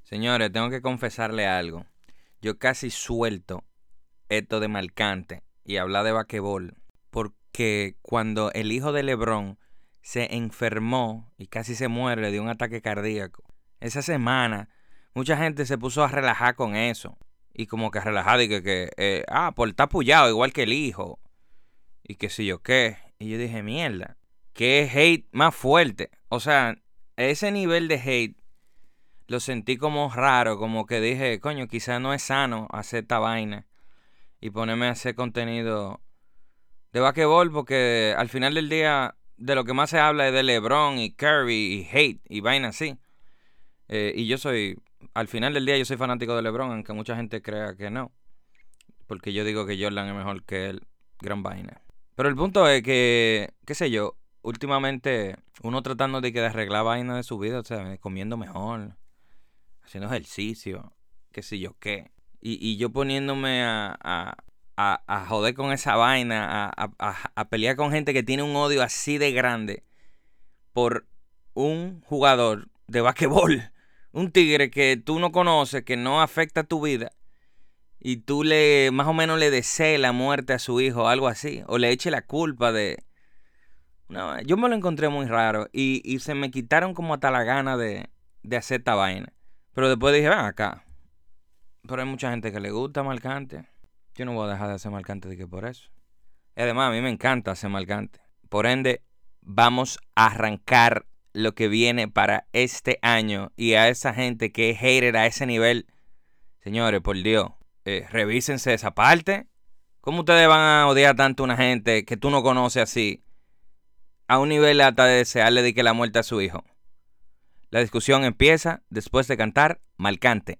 Señores, tengo que confesarle algo. Yo casi suelto esto de Marcante y hablar de basquetbol porque cuando el hijo de LeBron se enfermó y casi se muere, le dio un ataque cardíaco. Esa semana mucha gente se puso a relajar con eso y como que a relajar y por estar apoyado igual que el hijo y que si yo qué. Y yo dije, mierda, qué hate más fuerte. O sea, ese nivel de hate lo sentí como raro, como que dije, coño, quizás no es sano hacer esta vaina y ponerme a hacer contenido de basquetbol, porque al final del día de lo que más se habla es de LeBron y Curry y hate y vaina así. Y al final del día yo soy fanático de LeBron, aunque mucha gente crea que no, porque yo digo que Jordan es mejor que él, gran vaina. Pero el punto es que, qué sé yo, últimamente uno tratando de arreglar vaina de su vida, o sea, comiendo mejor, haciendo ejercicio, qué sé yo qué. Y yo poniéndome a joder con esa vaina, a pelear con gente que tiene un odio así de grande por un jugador de basquetbol, un tigre que tú no conoces, que no afecta tu vida, y tú más o menos le desees la muerte a su hijo, algo así, o le eche la culpa de... No, yo me lo encontré muy raro y se me quitaron como hasta la gana de hacer esta vaina. Pero después dije, ven acá. Pero hay mucha gente que le gusta Marcante. Yo no voy a dejar de hacer Marcante de que por eso. Y además, a mí me encanta hacer Marcante. Por ende, vamos a arrancar lo que viene para este año. Y a esa gente que es hater a ese nivel, señores, por Dios, revísense esa parte. ¿Cómo ustedes van a odiar tanto a una gente que tú no conoces así? A un nivel hasta de desearle de que la muerte a su hijo. La discusión empieza después de cantar Marcante.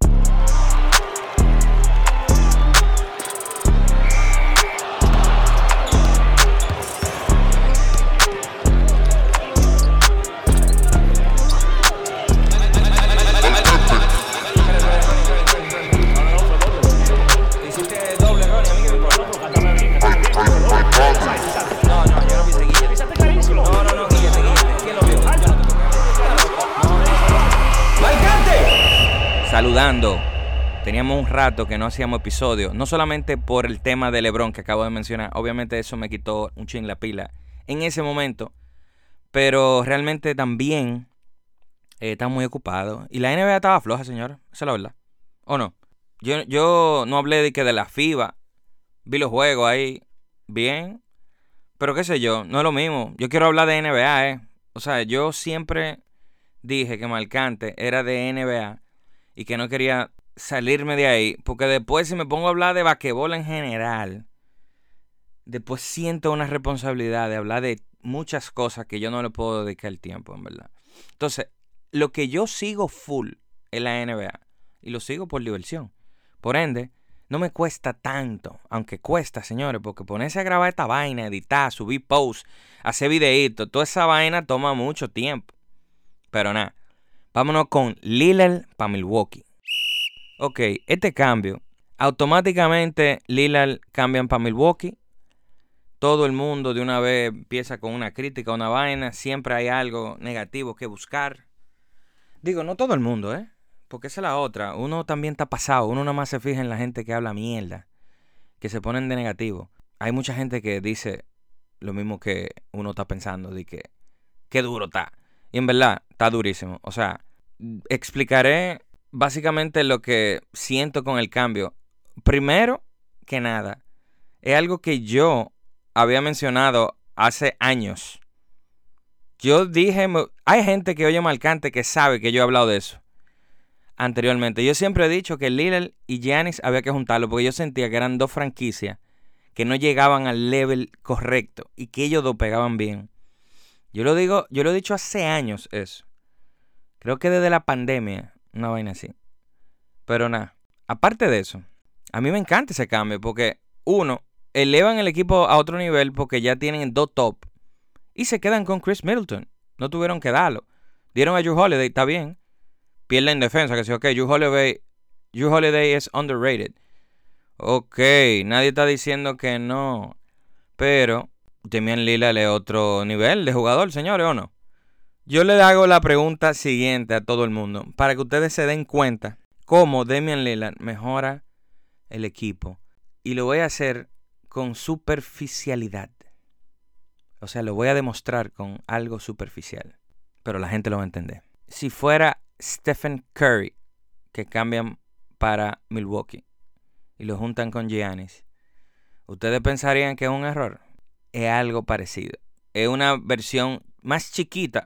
Saludando. Teníamos un rato que no hacíamos episodios, no solamente por el tema de LeBron que acabo de mencionar, obviamente eso me quitó un chin la pila en ese momento, pero realmente también estaba muy ocupado y la NBA estaba floja, señor, esa es la verdad, ¿o no? Yo no hablé de la FIBA, vi los juegos ahí, bien, pero qué sé yo, no es lo mismo, yo quiero hablar de NBA, o sea, yo siempre dije que Marcante era de NBA y que no quería salirme de ahí, porque después si me pongo a hablar de basquetbol en general, después siento una responsabilidad de hablar de muchas cosas que yo no le puedo dedicar el tiempo, en verdad. Entonces, lo que yo sigo full es la NBA, y lo sigo por diversión. Por ende, no me cuesta tanto, aunque cuesta, señores, porque ponerse a grabar esta vaina, editar, subir posts, hacer videitos, toda esa vaina toma mucho tiempo. Pero nada, vámonos con Lillard para Milwaukee. Ok, este cambio, automáticamente Lillard cambian para Milwaukee. Todo el mundo de una vez empieza con una crítica, una vaina. Siempre hay algo negativo que buscar. Digo, no todo el mundo, porque esa es la otra. Uno también está pasado. Uno nada más se fija en la gente que habla mierda, que se ponen de negativo. Hay mucha gente que dice lo mismo que uno está pensando, de que qué duro está. Y en verdad, está durísimo. O sea, explicaré básicamente lo que siento con el cambio. Primero que nada, es algo que yo había mencionado hace años. Yo dije, hay gente que oye Marcante que sabe que yo he hablado de eso anteriormente. Yo siempre he dicho que Lillard y Giannis había que juntarlo porque yo sentía que eran dos franquicias que no llegaban al level correcto y que ellos dos pegaban bien. Yo lo he dicho hace años eso. Creo que desde la pandemia, una vaina así. Pero nada, aparte de eso, a mí me encanta ese cambio porque, uno, elevan el equipo a otro nivel porque ya tienen dos top y se quedan con Chris Middleton. No tuvieron que darlo. Dieron a Jrue Holiday, está bien. Pierden defensa, que sí, ok, Jrue Holiday es underrated. Ok, nadie está diciendo que no. Pero Damian Lillard es otro nivel de jugador, señores, ¿o no? Yo le hago la pregunta siguiente a todo el mundo, para que ustedes se den cuenta cómo Damian Lillard mejora el equipo. Y lo voy a hacer con superficialidad. O sea, lo voy a demostrar con algo superficial. Pero la gente lo va a entender. Si fuera Stephen Curry, que cambian para Milwaukee, y lo juntan con Giannis, ¿ustedes pensarían que es un error? Es algo parecido. Es una versión más chiquita,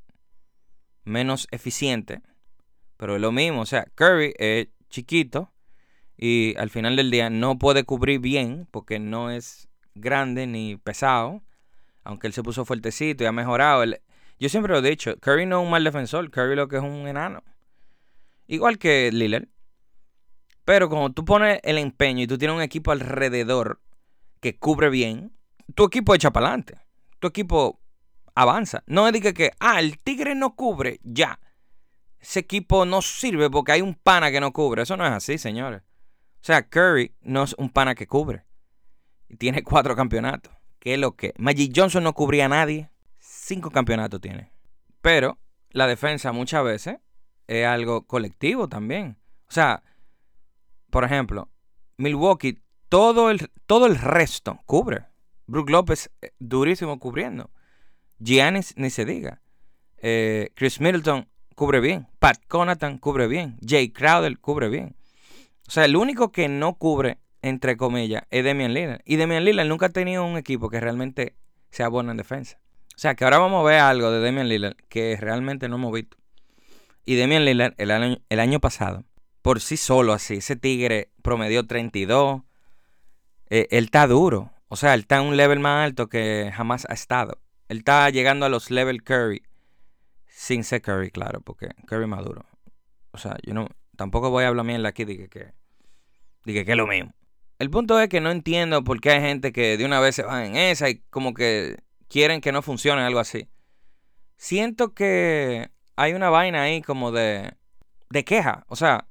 menos eficiente, pero es lo mismo. O sea, Curry es chiquito y al final del día no puede cubrir bien porque no es grande ni pesado, aunque él se puso fuertecito y ha mejorado. Yo siempre lo he dicho, Curry no es un mal defensor, Curry lo que es un enano. Igual que Lillard. Pero cuando tú pones el empeño y tú tienes un equipo alrededor que cubre bien, tu equipo echa para adelante. Tu equipo avanza. No es de que el Tigre no cubre, ya. Ese equipo no sirve porque hay un pana que no cubre. Eso no es así, señores. O sea, Curry no es un pana que cubre. Y tiene 4 campeonatos. ¿Qué es lo que? Magic Johnson no cubría a nadie. 5 campeonatos tiene. Pero la defensa muchas veces es algo colectivo también. O sea, por ejemplo, Milwaukee, todo el resto cubre. Brook López, durísimo cubriendo. Giannis, ni se diga. Chris Middleton cubre bien. Pat Connaughton cubre bien. Jay Crowder cubre bien. O sea, el único que no cubre, entre comillas, es Damian Lillard. Y Damian Lillard nunca ha tenido un equipo que realmente sea bueno en defensa. O sea, que ahora vamos a ver algo de Damian Lillard que realmente no hemos visto. Y Damian Lillard, el año pasado, por sí solo así, ese tigre promedió 32. Él está duro. O sea, él está en un level más alto que jamás ha estado. Él está llegando a los level Curry. Sin ser Curry, claro, porque Curry es más duro. O sea, yo no, tampoco voy a hablar mierda aquí de que es lo mismo. El punto es que no entiendo por qué hay gente que de una vez se van en esa y como que quieren que no funcione algo así. Siento que hay una vaina ahí como de queja. O sea,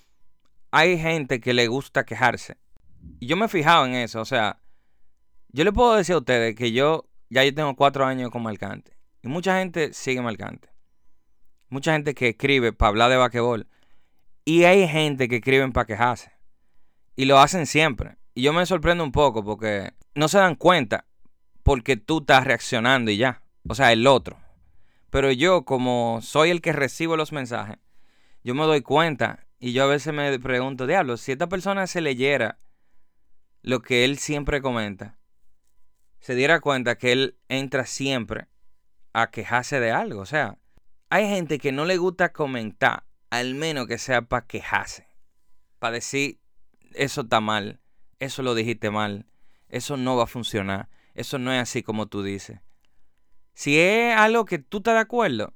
hay gente que le gusta quejarse. Y yo me he fijado en eso. O sea, yo le puedo decir a ustedes que yo tengo 4 años con Marcante. Y mucha gente sigue Marcante. Mucha gente que escribe para hablar de basquetbol. Y hay gente que escriben para quejarse. Y lo hacen siempre. Y yo me sorprendo un poco porque no se dan cuenta porque tú estás reaccionando y ya. O sea, el otro. Pero yo, como soy el que recibo los mensajes, yo me doy cuenta y yo a veces me pregunto, diablo, si esta persona se leyera lo que él siempre comenta, se diera cuenta que él entra siempre a quejarse de algo. O sea, hay gente que no le gusta comentar, al menos que sea para quejarse. Para decir, eso está mal, eso lo dijiste mal, eso no va a funcionar, eso no es así como tú dices. Si es algo que tú estás de acuerdo,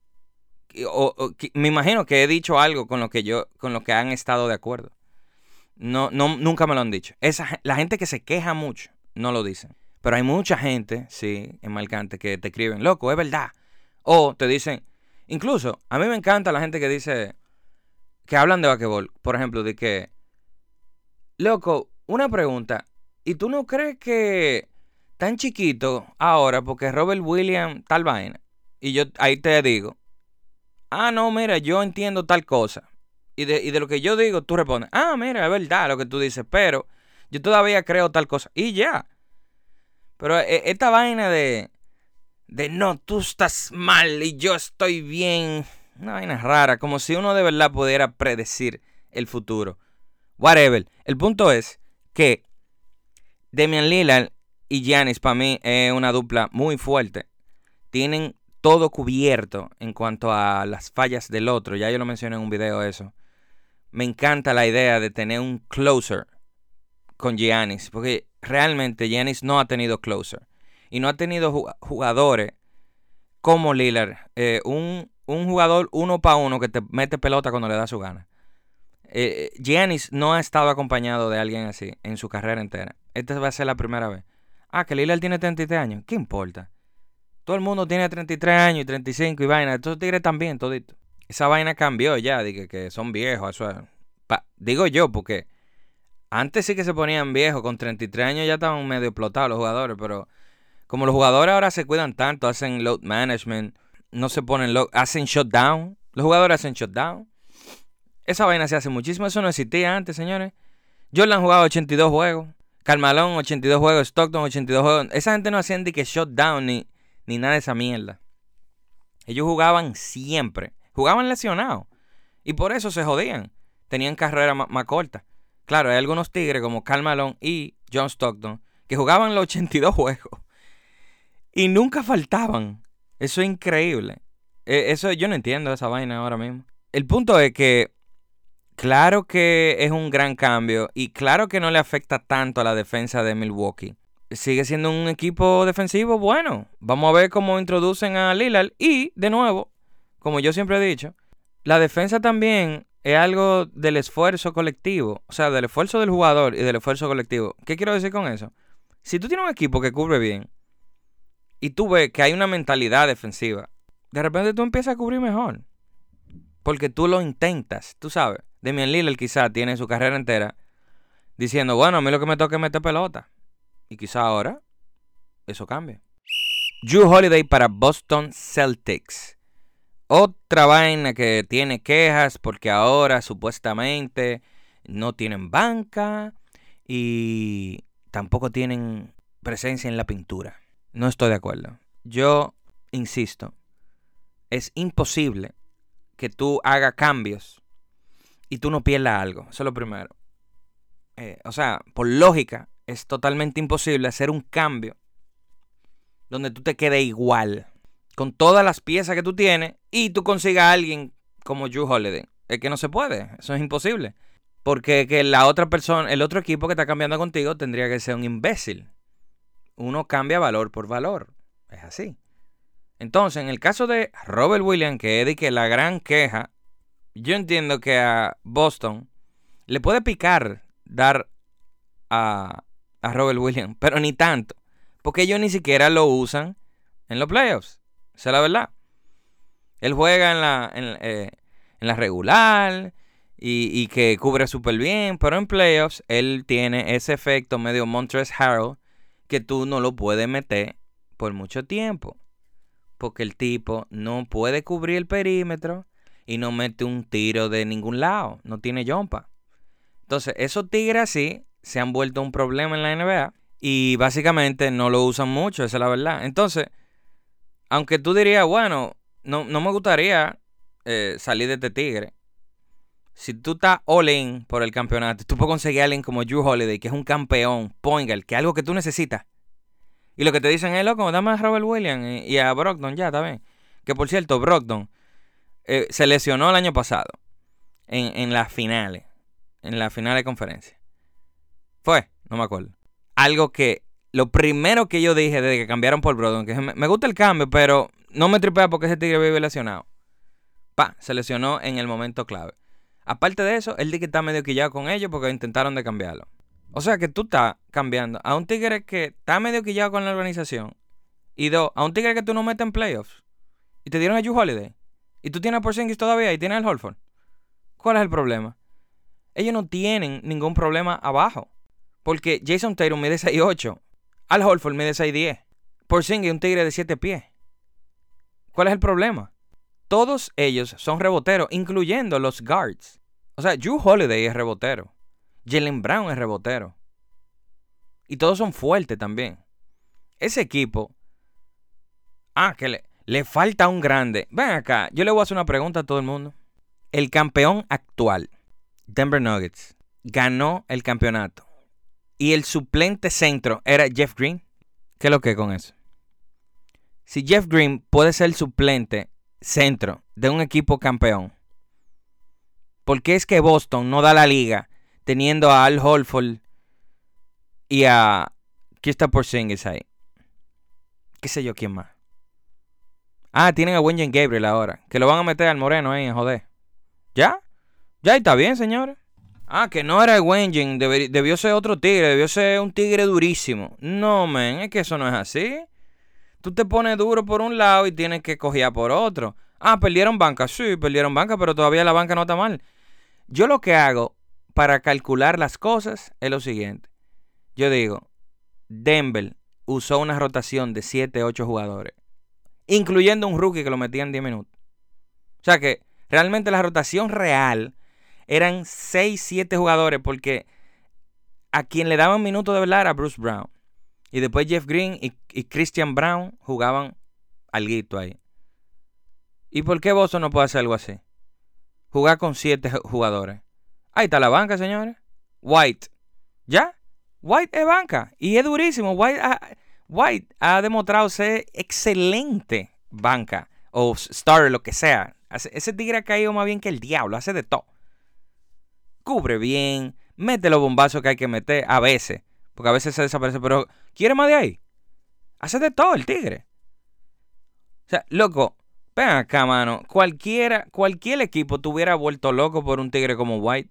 me imagino que he dicho algo con lo que han estado de acuerdo. No, nunca me lo han dicho. La gente que se queja mucho no lo dicen. Pero hay mucha gente, sí, en Marcante, que te escriben, loco, es verdad. O te dicen, incluso, a mí me encanta la gente que dice, que hablan de basquetbol. Por ejemplo, de que, loco, una pregunta. ¿Y tú no crees que tan chiquito ahora, porque Robert Williams tal vaina? Y yo ahí te digo, no, mira, yo entiendo tal cosa. Y de lo que yo digo, tú respondes, mira, es verdad lo que tú dices, pero yo todavía creo tal cosa. Y ya. Pero esta vaina de no, tú estás mal y yo estoy bien. Una vaina rara, como si uno de verdad pudiera predecir el futuro. Whatever. El punto es que Damian Lillard y Giannis para mí es una dupla muy fuerte. Tienen todo cubierto en cuanto a las fallas del otro. Ya yo lo mencioné en un video eso. Me encanta la idea de tener un closer con Giannis. Porque realmente Giannis no ha tenido closer. Y no ha tenido jugadores como Lillard. Un jugador 1-para-1 que te mete pelota cuando le da su gana. Giannis no ha estado acompañado de alguien así en su carrera entera. Esta va a ser la primera vez. Que Lillard tiene 33 años. ¿Qué importa? Todo el mundo tiene 33 años y 35 y vaina. Estos tigres también, todito. Esa vaina cambió ya. Dije que son viejos. Eso digo yo, porque antes sí que se ponían viejos. Con 33 años ya estaban medio explotados los jugadores. Pero como los jugadores ahora se cuidan tanto, hacen load management, no se ponen locos, hacen shutdown. Los jugadores hacen shutdown. Esa vaina se hace muchísimo. Eso no existía antes, señores. Jordan jugaba 82 juegos. Karl Malone 82 juegos. Stockton 82 juegos. Esa gente no hacían ni que shutdown ni nada de esa mierda. Ellos jugaban siempre. Jugaban lesionados. Y por eso se jodían. Tenían carrera más corta. Claro, hay algunos tigres como Karl Malone y John Stockton que jugaban los 82 juegos. Y nunca faltaban. Eso es increíble. Eso yo no entiendo esa vaina ahora mismo. El punto es que claro que es un gran cambio y claro que no le afecta tanto a la defensa de Milwaukee. Sigue siendo un equipo defensivo bueno. Vamos a ver cómo introducen a Lillard. Y, de nuevo, como yo siempre he dicho, la defensa también es algo del esfuerzo colectivo. O sea, del esfuerzo del jugador y del esfuerzo colectivo. ¿Qué quiero decir con eso? Si tú tienes un equipo que cubre bien y tú ves que hay una mentalidad defensiva, de repente tú empiezas a cubrir mejor. Porque tú lo intentas, tú sabes. Damian Lillard quizá tiene su carrera entera diciendo, bueno, a mí lo que me toca es meter pelota. Y quizá ahora eso cambie. Jrue Holiday para Boston Celtics. Otra vaina que tiene quejas porque ahora supuestamente no tienen banca y tampoco tienen presencia en la pintura. No estoy de acuerdo. Yo insisto, es imposible que tú hagas cambios y tú no pierdas algo. Eso es lo primero. O sea, por lógica, es totalmente imposible hacer un cambio donde tú te quedes igual con todas las piezas que tú tienes y tú consigas a alguien como Jrue Holiday. Es que no se puede. Eso es imposible. Porque que la otra persona, el otro equipo que está cambiando contigo tendría que ser un imbécil. Uno cambia valor por valor. Es así. Entonces, en el caso de Robert Williams, que es de que la gran queja, yo entiendo que a Boston le puede picar dar a Robert Williams, pero ni tanto, porque ellos ni siquiera lo usan en los playoffs. Esa es la verdad. Él juega en la regular y que cubre súper bien, pero en playoffs él tiene ese efecto medio Montrezl Harrell que tú no lo puedes meter por mucho tiempo. Porque el tipo no puede cubrir el perímetro y no mete un tiro de ningún lado. No tiene jumpa. Entonces, esos tigres así se han vuelto un problema en la NBA y básicamente no lo usan mucho, esa es la verdad. Entonces, aunque tú dirías, bueno, no me gustaría salir de este tigre. Si tú estás all in por el campeonato, tú puedes conseguir a alguien como Jrue Holiday, que es un campeón, point guard, que es algo que tú necesitas. Y lo que te dicen es, loco, dame a Robert Williams y a Brogdon, ya, está bien. Que por cierto, Brogdon se lesionó el año pasado en las finales. En la final de conferencia. Fue, no me acuerdo. Algo que, lo primero que yo dije desde que cambiaron por Brogdon, que me gusta el cambio, pero no me tripea porque ese tigre vive lesionado. Se lesionó en el momento clave. Aparte de eso, él dice que está medio quillado con ellos porque intentaron de cambiarlo. O sea que tú estás cambiando a un tigre que está medio quillado con la organización. Y a un tigre que tú no metes en playoffs. Y te dieron a Jrue Holiday. Y tú tienes a Porzingis todavía y tienes al Horford. ¿Cuál es el problema? Ellos no tienen ningún problema abajo. Porque Jason Tatum mide 6'8". Al Horford mide 6'10". Porzingis es un tigre de 7 pies. ¿Cuál es el problema? Todos ellos son reboteros, incluyendo los guards. O sea, Jrue Holiday es rebotero. Jaylen Brown es rebotero. Y todos son fuertes también. Ese equipo... que le falta un grande. Ven acá, yo le voy a hacer una pregunta a todo el mundo. El campeón actual, Denver Nuggets, ganó el campeonato. Y el suplente centro era Jeff Green. ¿Qué es lo que con eso? Si Jeff Green puede ser el suplente centro de un equipo campeón, ¿por qué es que Boston no da la liga teniendo a Al Horford y a Kristaps Porzingis ahí? ¿Qué sé yo quién más? Tienen a Wenyen Gabriel ahora, que lo van a meter al moreno ahí, joder. ¿Ya? Ya está bien, señores. Que no era el Wenyen, debió ser otro tigre, debió ser un tigre durísimo. No, men, es que eso no es así. Tú te pones duro por un lado y tienes que cojear por otro. Perdieron banca, sí, perdieron banca, pero todavía la banca no está mal. Yo lo que hago para calcular las cosas es lo siguiente. Yo digo, Denver usó una rotación de 7, 8 jugadores. incluyendo un rookie que lo metía en 10 minutos. O sea que realmente la rotación real eran 6, 7 jugadores, porque a quien le daban minutos de verdad era Bruce Brown. Y después Jeff Green y Christian Brown jugaban alguito ahí. ¿Y por qué Boston no puede hacer algo así? Jugar con 7 jugadores. Ahí está la banca, señores. White. ¿Ya? White es banca. Y es durísimo. White ha demostrado ser excelente banca. O starter, lo que sea. Ese tigre ha caído más bien que el diablo. Hace de todo. Cubre bien. Mete los bombazos que hay que meter. A veces. Porque a veces se desaparece. Pero ¿quiere más de ahí? Hace de todo el tigre. O sea, loco. Ven acá, mano. Cualquier equipo tuviera vuelto loco por un tigre como White.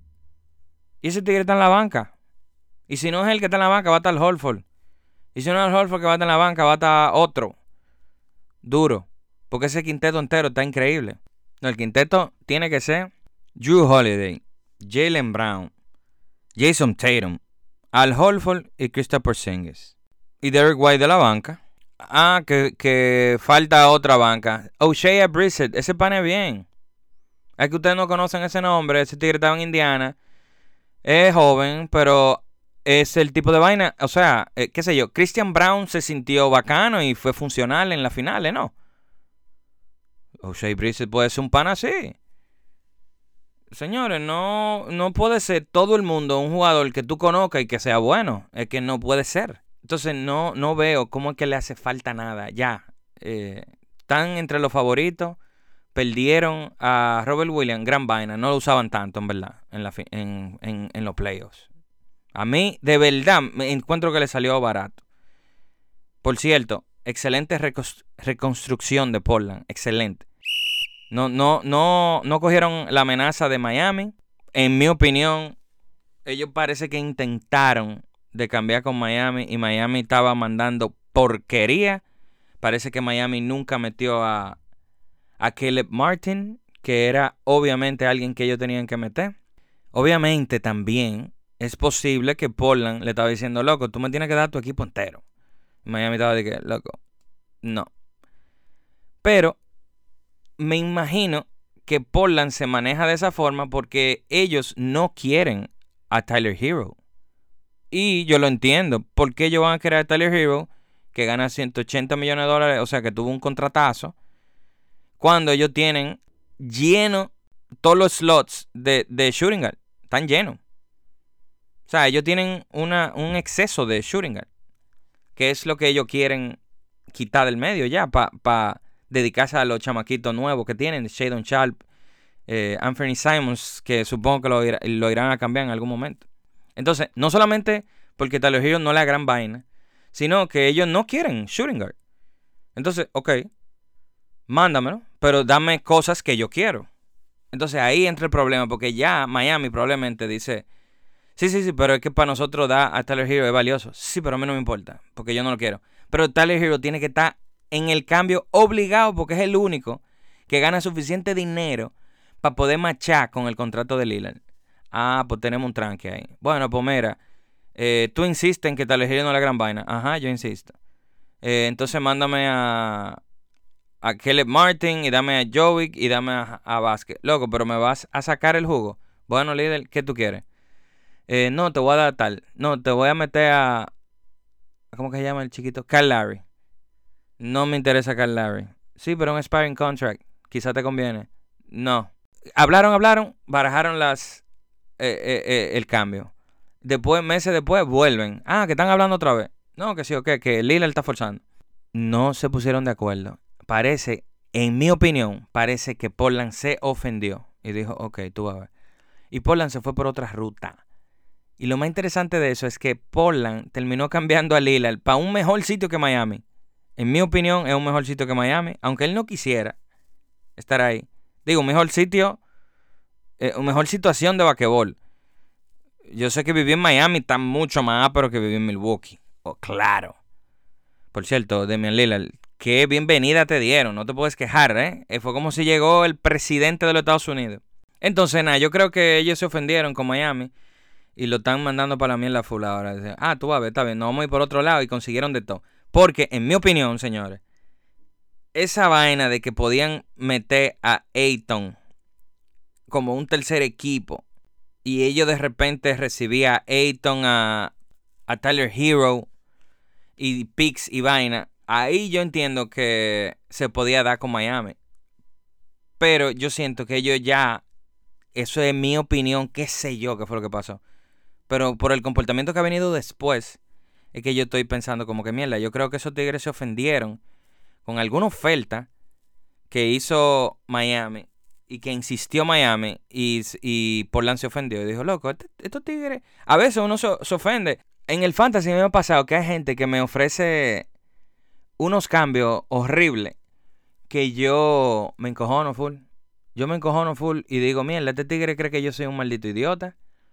Y ese tigre está en la banca. Y si no es el que está en la banca, va a estar Horford. Y si no es el Horford que va a estar en la banca, va a estar otro. Duro. Porque ese quinteto entero está increíble. No, el quinteto tiene que ser Jrue Holiday, Jaylen Brown, Jason Tatum, Al Horford y Kristaps Porzingis. Y Derek White de la banca. Que falta otra banca. O'Shea Brissett, ese pan es bien. Es que ustedes no conocen ese nombre. Ese tigre estaba en Indiana. Es joven, pero es el tipo de vaina. O sea, qué sé yo. Christian Brown se sintió bacano y fue funcional en las finales, ¿no? O'Shea Brissett puede ser un pan así. Señores, no puede ser todo el mundo un jugador que tú conozcas y que sea bueno. Es que no puede ser. Entonces no veo cómo es que le hace falta nada. Ya. Están entre los favoritos. Perdieron a Robert Williams. Gran vaina. No lo usaban tanto, en verdad. En los playoffs. A mí, de verdad, me encuentro que le salió barato. Por cierto, excelente reconstrucción de Portland. Excelente. No cogieron la amenaza de Miami. En mi opinión, ellos parece que intentaron de cambiar con Miami y Miami estaba mandando porquería. Parece que Miami nunca metió a Caleb Martin, que era obviamente alguien que ellos tenían que meter. Obviamente también es posible que Portland le estaba diciendo, loco, tú me tienes que dar tu equipo entero. Y Miami estaba diciendo, loco, no. Pero me imagino que Portland se maneja de esa forma porque ellos no quieren a Tyler Hero. Y yo lo entiendo. ¿Por qué ellos van a querer a Tyler Hero, que gana $180 millones, o sea, que tuvo un contratazo, cuando ellos tienen lleno todos los slots de shooting guard? Están llenos. O sea, ellos tienen un exceso de shooting guard, que es lo que ellos quieren quitar del medio ya, para dedicarse a los chamaquitos nuevos que tienen, Shadon Sharp, Anthony Simons, que supongo que lo irán a cambiar en algún momento. Entonces, no solamente porque Tyler Hero no le da gran vaina, sino que ellos no quieren shooting guard. Entonces, ok, mándamelo, pero dame cosas que yo quiero. Entonces ahí entra el problema, porque ya Miami probablemente dice, sí, pero es que para nosotros dar a Tyler Hero es valioso. Sí, pero a mí no me importa, porque yo no lo quiero. Pero Tyler Hero tiene que estar en el cambio obligado, porque es el único que gana suficiente dinero para poder machar con el contrato de Lillard. Pues tenemos un tranque ahí. Bueno, pues mira, tú insistes en que Tyler Hero no es la gran vaina. Ajá, yo insisto. Entonces mándame a Caleb Martin y dame a Jovic y dame a Vázquez. Loco, pero me vas a sacar el jugo. Bueno, líder, ¿qué tú quieres? No, te voy a dar tal. No, te voy a meter a... ¿Cómo que se llama el chiquito? Kyle Lowry. No me interesa Kyle Lowry. Sí, pero un expiring contract. Quizá te conviene. No. Hablaron, barajaron el cambio. Después, meses después, vuelven. Que están hablando otra vez. No, que sí, ok, que Lillard está forzando. No se pusieron de acuerdo. Parece, en mi opinión, parece que Portland se ofendió. Y dijo, ok, tú vas a ver. Y Portland se fue por otra ruta. Y lo más interesante de eso es que Portland terminó cambiando a Lillard para un mejor sitio que Miami. En mi opinión, es un mejor sitio que Miami. Aunque él no quisiera estar ahí. Digo, un mejor sitio, una mejor situación de basquetbol. Yo sé que viví en Miami está mucho más ápero que viví en Milwaukee. Claro. Por cierto, Damian Lillard, qué bienvenida te dieron. No te puedes quejar, ¿eh? Fue como si llegó el presidente de los Estados Unidos. Entonces, nada, yo creo que ellos se ofendieron con Miami y lo están mandando para la mierda full ahora. Dicen, tú vas a ver, está bien, nos vamos a ir por otro lado, y consiguieron de todo. Porque, en mi opinión, señores, esa vaina de que podían meter a Ayton como un tercer equipo y ellos de repente recibían a Ayton, a Tyler Hero y picks y vaina, ahí yo entiendo que se podía dar con Miami. Pero yo siento que ellos ya, eso es mi opinión, qué sé yo qué fue lo que pasó. Pero por el comportamiento que ha venido después, es que yo estoy pensando como que mierda, yo creo que esos tigres se ofendieron con alguna oferta que hizo Miami y que insistió Miami y Portland se ofendió y dijo, loco, estos tigres, a veces uno se ofende. En el fantasy me ha pasado que hay gente que me ofrece unos cambios horribles que yo me encojono full. Yo me encojono full y digo, mierda, este tigre cree que yo soy un maldito idiota.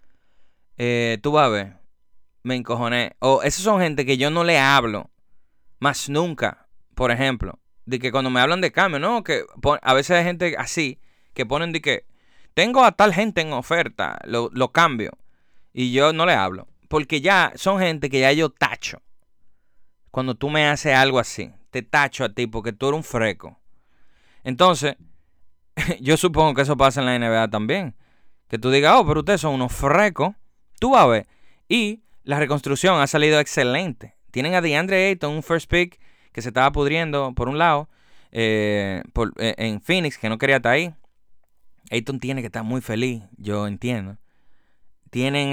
Tú vas a ver, me encojoné. O esos son gente que yo no le hablo más nunca, por ejemplo. De que cuando me hablan de cambio, ¿no? Que a veces hay gente así que ponen de que tengo a tal gente en oferta, lo cambio. Y yo no le hablo. Porque ya son gente que ya yo tacho. Cuando tú me haces algo así, te tacho a ti porque tú eres un freco. Entonces, yo supongo que eso pasa en la NBA también. Que tú digas, oh, pero ustedes son unos frecos. Tú vas a ver. Y la reconstrucción ha salido excelente. Tienen a DeAndre Ayton, un first pick que se estaba pudriendo por un lado en Phoenix, que no quería estar ahí. Ayton tiene que estar muy feliz, yo entiendo. Tienen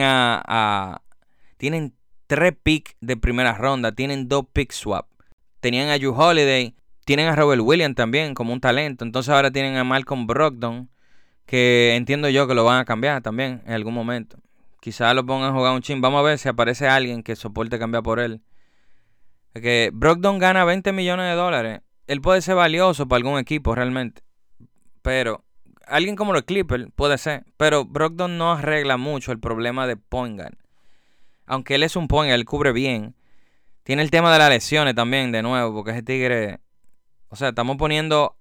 tienen 3 picks de primera ronda, tienen 2 pick swap. Tenían a Jrue Holiday, tienen a Robert Williams también como un talento. Entonces ahora tienen a Malcolm Brogdon, que entiendo yo que lo van a cambiar también en algún momento. Quizás lo pongan a jugar un chin. Vamos a ver si aparece alguien que soporte cambiar por él. Porque Brogdon gana $20 millones. Él puede ser valioso para algún equipo realmente. Pero alguien como los Clippers puede ser. Pero Brogdon no arregla mucho el problema de point guard. Aunque él es un point guard, él cubre bien. Tiene el tema de las lesiones también, de nuevo. Porque ese tigre... O sea, estamos poniendo...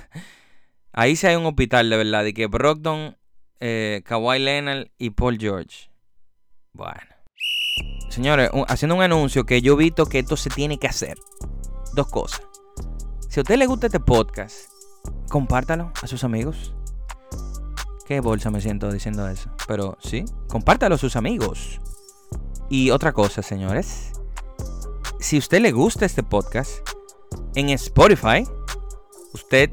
Ahí sí hay un hospital de verdad. De que Brogdon, Kawhi Leonard y Paul George. Bueno. Señores, haciendo un anuncio que yo he visto que esto se tiene que hacer. 2 cosas. Si a usted le gusta este podcast, compártalo a sus amigos. Qué bolsa me siento diciendo eso. Pero sí, compártalo a sus amigos. Y otra cosa, señores. Si a usted le gusta este podcast, en Spotify, usted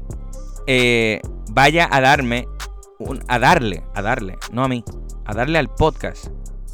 vaya a darme, a darle, no a mí, a darle al podcast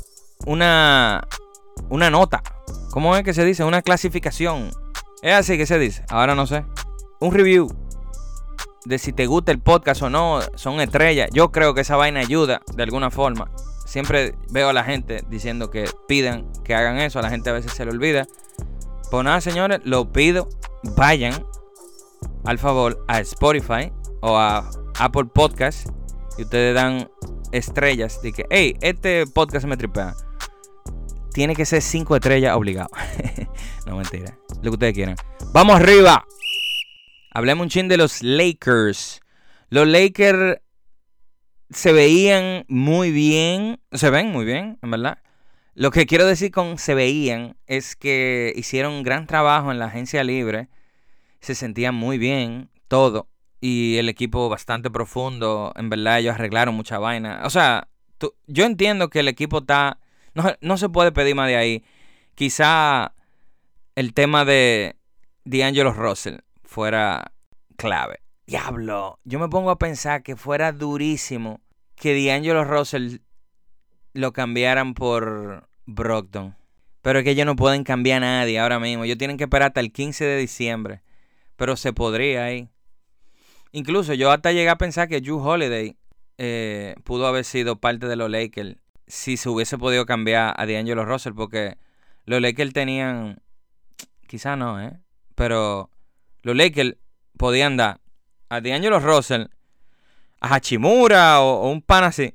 una nota. ¿Cómo es que se dice? Una clasificación. Es así que se dice. Ahora no sé. Un review de si te gusta el podcast o no. Son estrellas. Yo creo que esa vaina ayuda de alguna forma. Siempre veo a la gente diciendo que pidan que hagan eso. A la gente a veces se le olvida. Pues nada, señores, lo pido. Vayan al favor a Spotify o a Apple Podcast y ustedes dan estrellas. De que, hey, este podcast me tripea. Tiene que ser 5 estrellas obligado. No, mentira. Lo que ustedes quieran. ¡Vamos arriba! Hablemos un chin de los Lakers. Los Lakers se veían muy bien. Se ven muy bien, en verdad. Lo que quiero decir con se veían es que hicieron un gran trabajo en la agencia libre. Se sentían muy bien, todo. Y el equipo bastante profundo. En verdad, ellos arreglaron mucha vaina. O sea, yo entiendo que el equipo está... No se puede pedir más de ahí. Quizá el tema de D'Angelo Russell fuera clave. Diablo, yo me pongo a pensar que fuera durísimo que D'Angelo Russell lo cambiaran por Brogdon. Pero es que ellos no pueden cambiar a nadie ahora mismo. Ellos tienen que esperar hasta el 15 de diciembre. Pero se podría ahí. Incluso yo hasta llegué a pensar que Jrue Holiday pudo haber sido parte de los Lakers si se hubiese podido cambiar a D'Angelo Russell, porque los Lakers tenían, quizá no, pero los Lakers podían dar a D'Angelo Russell, a Hachimura o un pan así,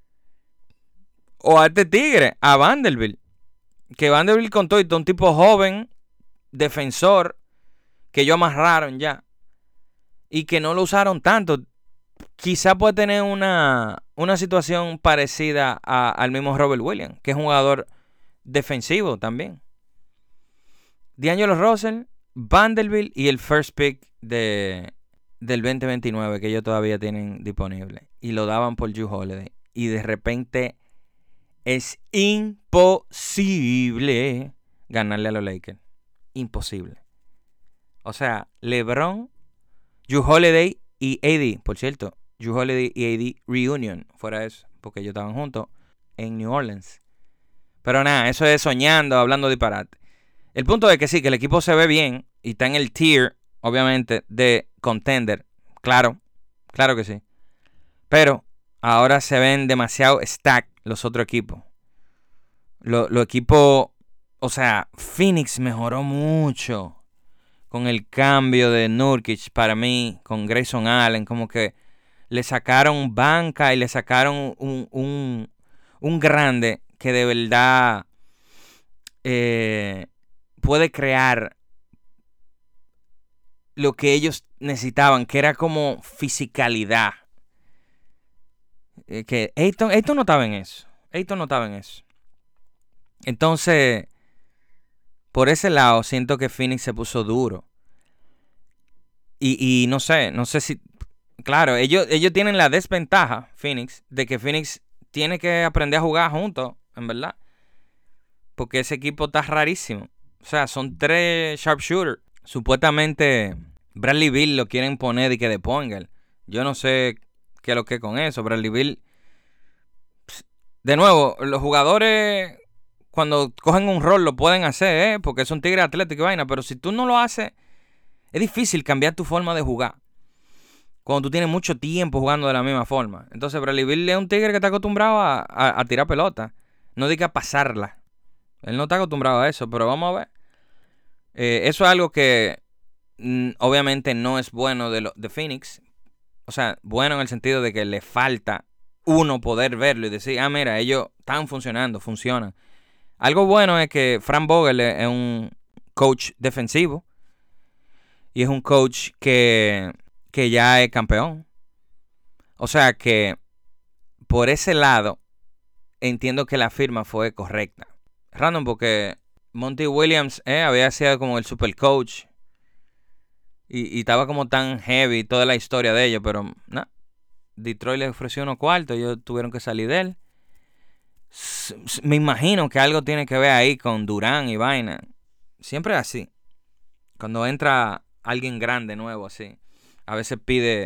o a este tigre, a Vanderbilt, que Vanderbilt con todo, un tipo joven, defensor, que ellos amarraron ya, y que no lo usaron tanto. Quizá puede tener una situación parecida al mismo Robert Williams, que es un jugador defensivo también. D'Angelo Russell Vanderbilt y el first pick del 2029 que ellos todavía tienen disponible. Y lo daban por Jrue Holiday. Y de repente es imposible ganarle a los Lakers. Imposible. O sea, LeBron, Jrue Holiday y AD. Por cierto, Jrue Holiday y AD reunion. Fuera eso, porque ellos estaban juntos en New Orleans. Pero nada, eso es soñando, hablando disparate. El punto es que sí, que el equipo se ve bien y está en el tier, obviamente, de contender. Claro, claro que sí. Pero ahora se ven demasiado stack los otros equipos. Los equipos, o sea, Phoenix mejoró mucho con el cambio de Nurkic para mí, con Grayson Allen, como que le sacaron banca y le sacaron un grande que de verdad puede crear lo que ellos necesitaban, que era como fisicalidad. Que Ayton no estaba en eso. Ayton no estaba en eso. Entonces, por ese lado, siento que Phoenix se puso duro. Y no sé si... Claro, ellos tienen la desventaja, Phoenix, de que Phoenix tiene que aprender a jugar juntos, en verdad. Porque ese equipo está rarísimo. O sea, son 3 sharpshooters. Supuestamente Bradley Beal lo quieren poner y que de Poingal. Yo no sé qué es lo que es con eso. Bradley Beal... De nuevo, los jugadores cuando cogen un rol lo pueden hacer, porque son tigres atléticos y vaina. Pero si tú no lo haces, es difícil cambiar tu forma de jugar cuando tú tienes mucho tiempo jugando de la misma forma. Entonces Bradley Beal es un tigre que está acostumbrado a tirar pelota. No diga pasarla. Él no está acostumbrado a eso, pero vamos a ver. Eso es algo que obviamente no es bueno de Phoenix. O sea, bueno en el sentido de que le falta uno poder verlo y decir, mira, ellos están funcionando, funcionan. Algo bueno es que Frank Vogel es un coach defensivo y es un coach que ya es campeón. O sea que por ese lado entiendo que la firma fue correcta. Random porque Monty Williams había sido como el super coach y estaba como tan heavy toda la historia de ellos, pero nada. Detroit le ofreció unos cuartos, ellos tuvieron que salir de él. Me imagino que algo tiene que ver ahí con Durán y vaina. Siempre es así. Cuando entra alguien grande, nuevo, así, a veces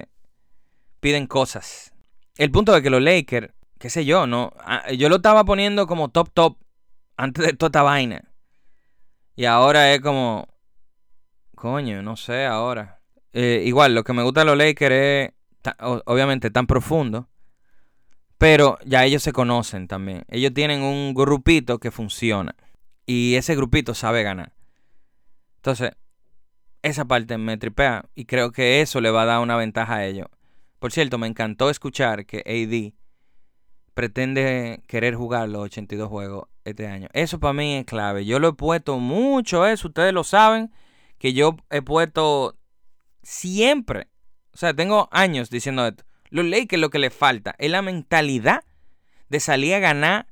piden cosas. El punto es que los Lakers, qué sé yo, no, yo lo estaba poniendo como top antes de toda esta vaina. Y ahora es como, coño, no sé ahora. Igual, lo que me gusta de los Lakers es, obviamente, tan profundo. Pero ya ellos se conocen también. Ellos tienen un grupito que funciona. Y ese grupito sabe ganar. Entonces, esa parte me tripea. Y creo que eso le va a dar una ventaja a ellos. Por cierto, me encantó escuchar que AD pretende querer jugar los 82 juegos este año. Eso para mí es clave. Yo lo he puesto mucho eso. Ustedes lo saben. Que yo he puesto siempre. O sea, tengo años diciendo esto. Los Lakers lo que les falta es la mentalidad de salir a ganar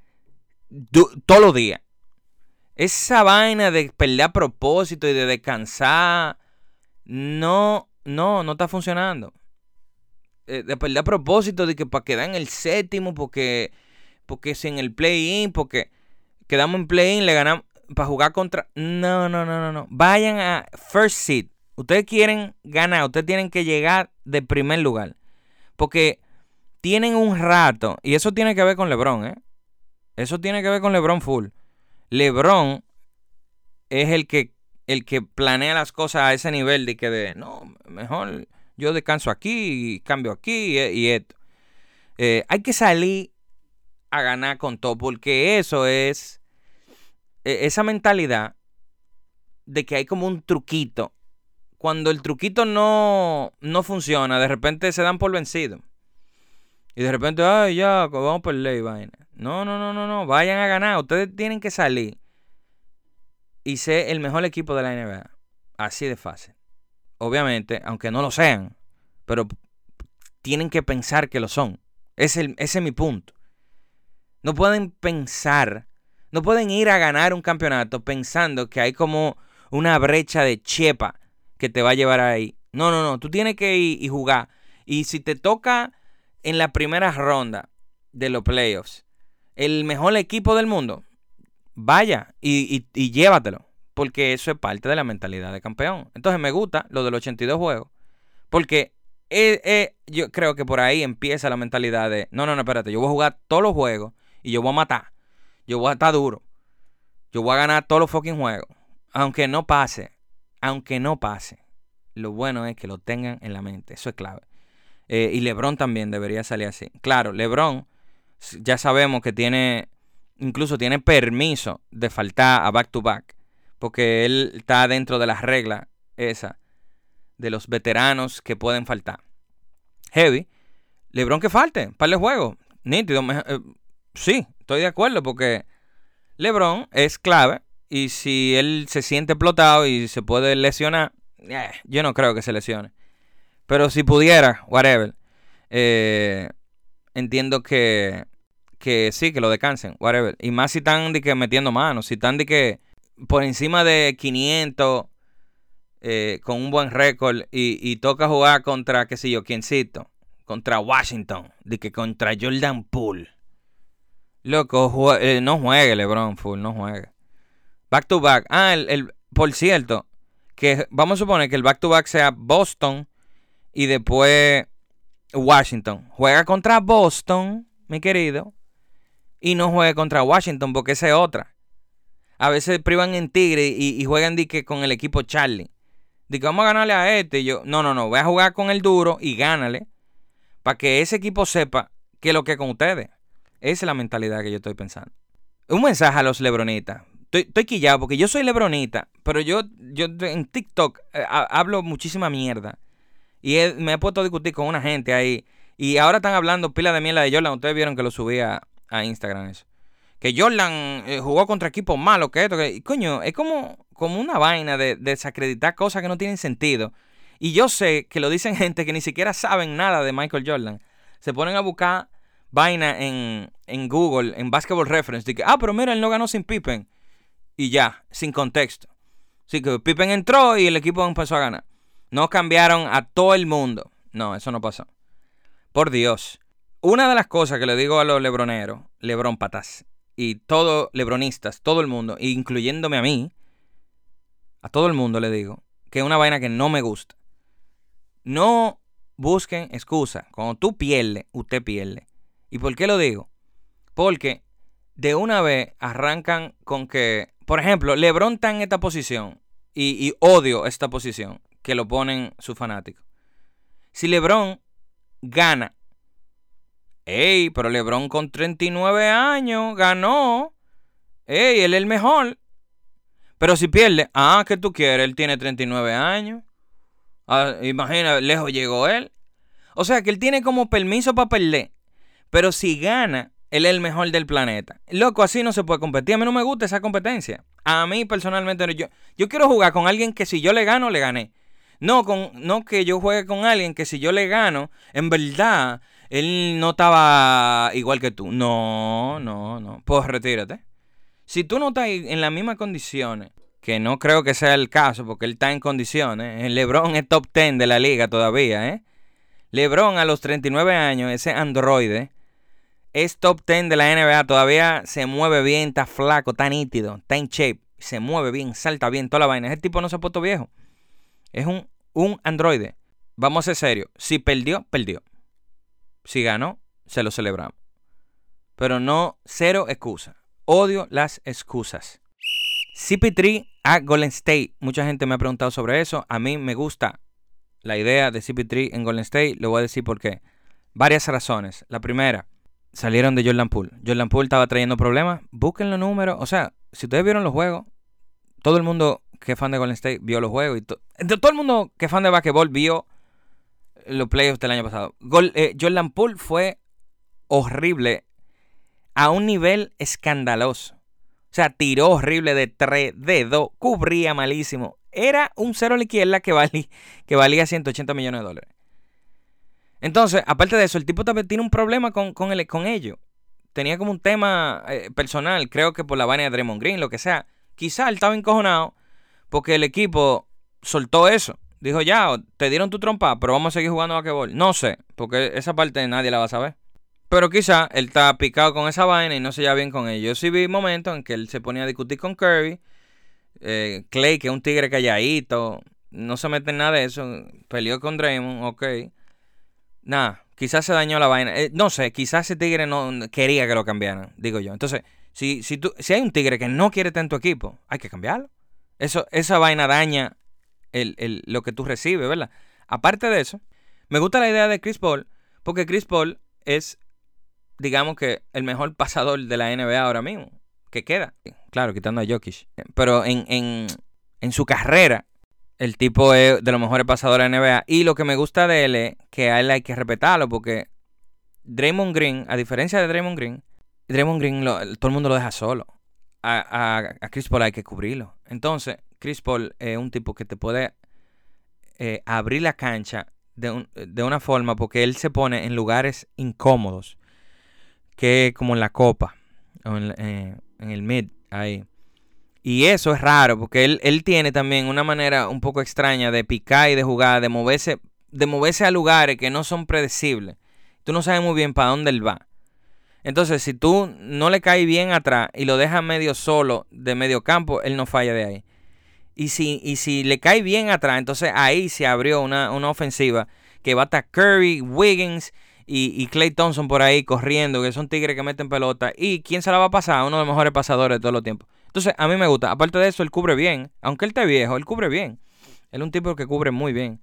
todos los días. Esa vaina de perder a propósito y de descansar no está funcionando. De perder a propósito de que para quedar en el séptimo, porque si en el play-in, porque quedamos en play-in, le ganamos para jugar contra... No. Vayan a first seed. Ustedes quieren ganar, ustedes tienen que llegar de primer lugar. Porque tienen un rato, y eso tiene que ver con LeBron, Eso tiene que ver con LeBron full. LeBron es el que planea las cosas a ese nivel de que no, mejor yo descanso aquí y cambio aquí y esto. Hay que salir a ganar con todo, porque eso es esa mentalidad de que hay como un truquito. Cuando el truquito no funciona, de repente se dan por vencido. Y de repente, ya, vamos por ley, vaina. No. Vayan a ganar. Ustedes tienen que salir y ser el mejor equipo de la NBA. Así de fácil. Obviamente, aunque no lo sean, pero tienen que pensar que lo son. Ese es mi punto. No pueden pensar, no pueden ir a ganar un campeonato pensando que hay como una brecha de chepa que te va a llevar ahí. No. Tú tienes que ir y jugar. Y si te toca en la primera ronda de los playoffs el mejor equipo del mundo, vaya y llévatelo. Porque eso es parte de la mentalidad de campeón. Entonces me gusta lo de los 82 juegos. Porque yo creo que por ahí empieza la mentalidad de no, espérate, yo voy a jugar todos los juegos y yo voy a matar. Yo voy a estar duro. Yo voy a ganar todos los fucking juegos. Aunque no pase. Lo bueno es que lo tengan en la mente. Eso es clave. Y LeBron también debería salir así. Claro, LeBron ya sabemos que incluso tiene permiso de faltar a back-to-back. Porque él está dentro de las reglas esa de los veteranos que pueden faltar. Heavy. LeBron que falte. Para el juego. Nítido. Sí, estoy de acuerdo porque LeBron es clave. Y si él se siente explotado y se puede lesionar, yo no creo que se lesione. Pero si pudiera, whatever. Entiendo que sí, que lo descansen, whatever. Y más si están de que metiendo manos. Si están de que por encima de 500 con un buen récord y toca jugar contra, qué sé yo, quiéncito. Contra Washington. De que contra Jordan Poole. Loco, no juegue LeBron full, no juegue. Back to back. Por cierto, que vamos a suponer que el back to back sea Boston y después Washington. Juega contra Boston, mi querido, y no juegue contra Washington porque esa es otra. A veces privan en Tigre y juegan con el equipo Charlie. De que vamos a ganarle a este. Y yo, no, voy a jugar con el duro y gánale para que ese equipo sepa qué es lo que es con ustedes. Esa es la mentalidad que yo estoy pensando. Un mensaje a los lebronitas. Estoy quillado porque yo soy lebronita, pero yo en TikTok hablo muchísima mierda. Y me he puesto a discutir con una gente ahí. Y ahora están hablando pila de mierda de Jordan. Ustedes vieron que lo subí a Instagram eso. Que Jordan jugó contra equipos malos, que esto, que... Coño, es como una vaina de desacreditar cosas que no tienen sentido. Y yo sé que lo dicen gente que ni siquiera saben nada de Michael Jordan. Se ponen a buscar vaina en Google, en Basketball Reference. De que, pero mira, él no ganó sin Pippen. Y ya, sin contexto. Así que Pippen entró y el equipo empezó a ganar. No cambiaron a todo el mundo. No, eso no pasó. Por Dios. Una de las cosas que le digo a los lebroneros, lebronpatas, y todos lebronistas, todo el mundo, incluyéndome a mí, a todo el mundo le digo, que es una vaina que no me gusta. No busquen excusa. Cuando tú pierdes, usted pierde. ¿Y por qué lo digo? Porque de una vez arrancan con que, por ejemplo, LeBron está en esta posición y odio esta posición que lo ponen sus fanáticos. Si LeBron gana, pero LeBron con 39 años ganó, él es el mejor. Pero si pierde, ¿qué tú quieres? Él tiene 39 años. Imagina, lejos llegó él. O sea, que él tiene como permiso para perder. Pero si gana, él es el mejor del planeta. Loco, así no se puede competir. A mí no me gusta esa competencia. A mí personalmente, yo quiero jugar con alguien que si yo le gano, le gané. No que yo juegue con alguien que si yo le gano, en verdad, él no estaba igual que tú. No. Pues retírate. Si tú no estás en las mismas condiciones, que no creo que sea el caso, porque él está en condiciones. El LeBron es top 10 de la liga todavía, LeBron a los 39 años, ese androide, es top 10 de la NBA. Todavía se mueve bien, está flaco, está nítido, está en shape. Se mueve bien, salta bien, toda la vaina. Ese tipo no se ha puesto viejo. Es un androide. Vamos a ser serios. Si perdió, perdió. Si ganó, se lo celebramos. Pero no, cero excusa. Odio las excusas. CP3 a Golden State. Mucha gente me ha preguntado sobre eso. A mí me gusta la idea de CP3 en Golden State. Le voy a decir por qué. Varias razones. La primera, salieron de Jordan Poole. Jordan Poole estaba trayendo problemas. Busquen los números. O sea, si ustedes vieron los juegos, todo el mundo que es fan de Golden State vio los juegos. Todo el mundo que es fan de basquetbol vio los playoffs del año pasado. Jordan Poole fue horrible a un nivel escandaloso. O sea, tiró horrible de 3 dedos, cubría malísimo. Era un cero a la izquierda que valía $180 millones. Entonces, aparte de eso, el tipo también tiene un problema con ellos. Tenía como un tema personal, creo que por la vaina de Draymond Green, lo que sea. Quizá él estaba encojonado porque el equipo soltó eso. Dijo, ya, te dieron tu trompa, pero vamos a seguir jugando basquetbol. No sé, porque esa parte nadie la va a saber. Pero quizá él está picado con esa vaina y no se lleva bien con ellos. Yo sí vi momentos en que él se ponía a discutir con Curry. Clay, que es un tigre calladito, no se mete en nada de eso. Peleó con Draymond, ok. Nada, quizás se dañó la vaina. No sé, quizás ese tigre no quería que lo cambiaran, digo yo. Entonces, si hay un tigre que no quiere estar en tu equipo, hay que cambiarlo. Esa vaina daña lo que tú recibes, ¿verdad? Aparte de eso, me gusta la idea de Chris Paul, porque Chris Paul es, digamos que, el mejor pasador de la NBA ahora mismo, que queda. Claro, quitando a Jokic. Pero en su carrera, el tipo es de los mejores pasadores de la NBA. Y lo que me gusta de él es que a él hay que respetarlo, porque Draymond Green, a diferencia de Draymond Green todo el mundo lo deja solo. A Chris Paul hay que cubrirlo. Entonces, Chris Paul es un tipo que te puede abrir la cancha de una forma, porque él se pone en lugares incómodos, que como en la copa, o en el mid, ahí. Y eso es raro, porque él tiene también una manera un poco extraña de picar y de jugar, de moverse a lugares que no son predecibles. Tú no sabes muy bien para dónde él va. Entonces, si tú no le caes bien atrás y lo dejas medio solo de medio campo, él no falla de ahí. Y si le cae bien atrás, entonces ahí se abrió una ofensiva que va a estar Curry, Wiggins y Klay Thompson por ahí corriendo, que son tigres que meten pelota. ¿Y quién se la va a pasar? Uno de los mejores pasadores de todos los tiempos. Entonces, a mí me gusta. Aparte de eso, él cubre bien. Aunque él esté viejo, él cubre bien. Él es un tipo que cubre muy bien.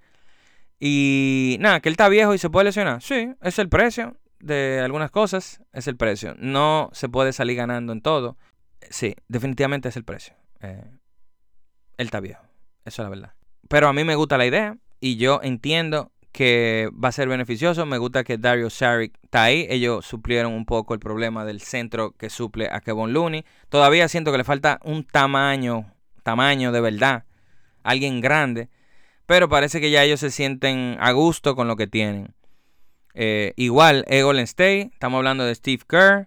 Y nada, que él está viejo y se puede lesionar. Sí, es el precio de algunas cosas. Es el precio. No se puede salir ganando en todo. Sí, definitivamente es el precio. Él está viejo. Eso es la verdad. Pero a mí me gusta la idea. Y yo entiendo que va a ser beneficioso. Me gusta que Dario Saric está ahí. Ellos suplieron un poco el problema del centro que suple a Kevon Looney. Todavía siento que le falta un tamaño de verdad. Alguien grande. Pero parece que ya ellos se sienten a gusto con lo que tienen. Igual, Golden State. Estamos hablando de Steve Kerr.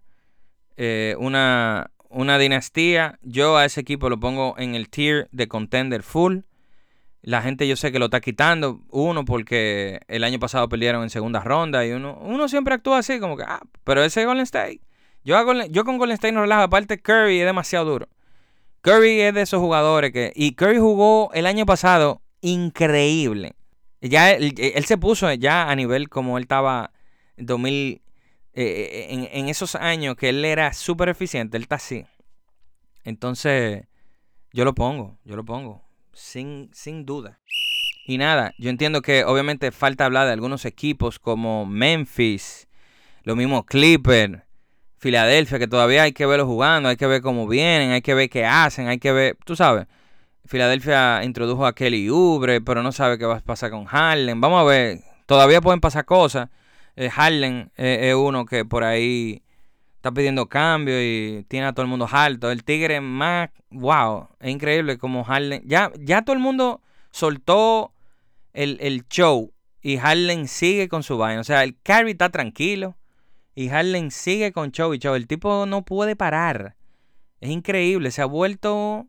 Una dinastía. Yo a ese equipo lo pongo en el tier de contender full. La gente yo sé que lo está quitando. Uno, porque el año pasado perdieron en segunda ronda. Y uno siempre actúa así, como que, pero ese es Golden State. Yo con Golden State no relajo. Aparte, Curry es demasiado duro. Curry es de esos jugadores y Curry jugó el año pasado increíble. Ya él se puso ya a nivel como él estaba en 2000. En esos años que él era súper eficiente. Él está así. Entonces, yo lo pongo. Sin duda. Y nada, yo entiendo que obviamente falta hablar de algunos equipos como Memphis, lo mismo Clippers, Filadelfia, que todavía hay que verlos jugando, hay que ver cómo vienen, hay que ver qué hacen, hay que ver, tú sabes. Filadelfia introdujo a Kelly Oubre, pero no sabe qué va a pasar con Harden. Vamos a ver, todavía pueden pasar cosas. Harden es uno que por ahí está pidiendo cambio y tiene a todo el mundo harto. El tigre más, wow, es increíble como Harden. Ya todo el mundo soltó el show y Harden sigue con su vaina. O sea, el Curry está tranquilo y Harden sigue con show y show. El tipo no puede parar. Es increíble, se ha vuelto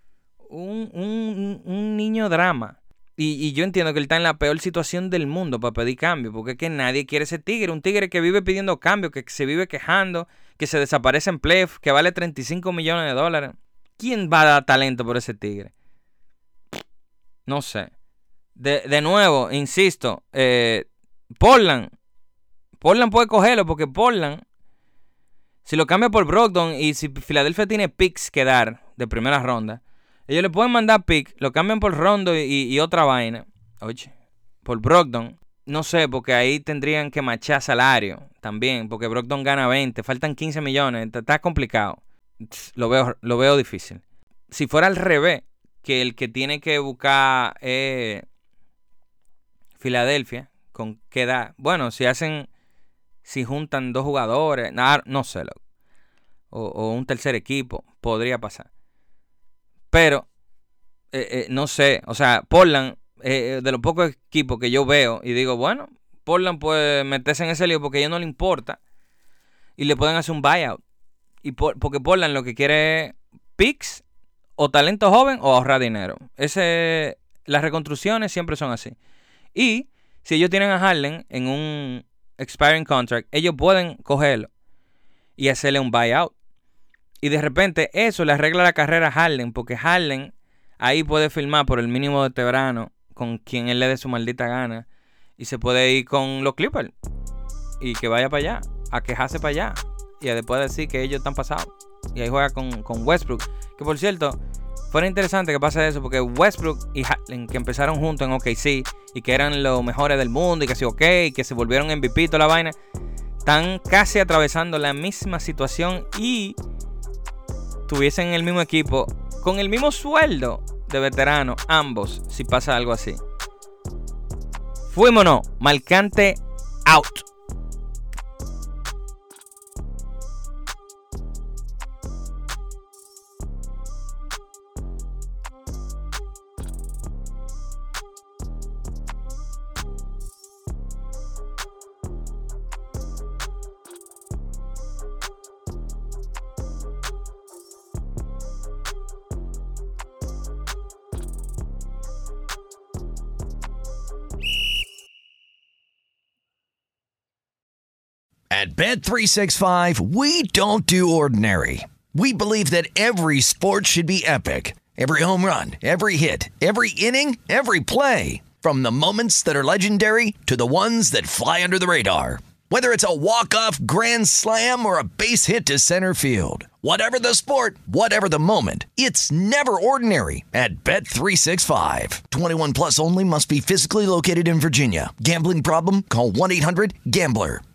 un niño drama. Y yo entiendo que él está en la peor situación del mundo para pedir cambio, porque es que nadie quiere ese tigre. Un tigre que vive pidiendo cambio, que se vive quejando, que se desaparece en playoff, que vale $35 millones. ¿Quién va a dar talento por ese tigre? No sé. De nuevo, insisto, Portland puede cogerlo, porque Portland, si lo cambia por Brogdon y si Filadelfia tiene picks que dar de primera ronda, ellos le pueden mandar pick, lo cambian por Rondo y otra vaina. Oye, por Brogdon. No sé, porque ahí tendrían que machar salario también, porque Brogdon gana 20, faltan 15 millones, está complicado. Lo veo difícil. Si fuera al revés, que el que tiene que buscar Filadelfia, ¿con qué edad? Bueno, si juntan dos jugadores, no sé, o un tercer equipo, podría pasar. Pero, no sé, o sea, Portland, de los pocos equipos que yo veo y digo, bueno, Portland puede meterse en ese lío porque a ellos no le importa y le pueden hacer un buyout. Porque Portland lo que quiere es picks o talento joven o ahorrar dinero. Las reconstrucciones siempre son así. Y si ellos tienen a Harden en un expiring contract, ellos pueden cogerlo y hacerle un buyout. Y de repente eso le arregla la carrera a Harden, porque Harden ahí puede firmar por el mínimo de este verano con quien él le dé su maldita gana y se puede ir con los Clippers y que vaya para allá, a quejarse para allá y a después decir que ellos están pasados. Y ahí juega con Westbrook, que por cierto, fuera interesante que pase eso, porque Westbrook y Harden, que empezaron juntos en OKC y que eran los mejores del mundo y que sí, y que se volvieron MVP y toda la vaina, están casi atravesando la misma situación y tuviesen el mismo equipo con el mismo sueldo de veterano, ambos, si pasa algo así. Fuímonos, Marcante out. At Bet365, we don't do ordinary. We believe that every sport should be epic. Every home run, every hit, every inning, every play. From the moments that are legendary to the ones that fly under the radar. Whether it's a walk-off grand slam or a base hit to center field. Whatever the sport, whatever the moment, it's never ordinary at Bet365. 21 plus only. Must be physically located in Virginia. Gambling problem? Call 1-800-GAMBLER.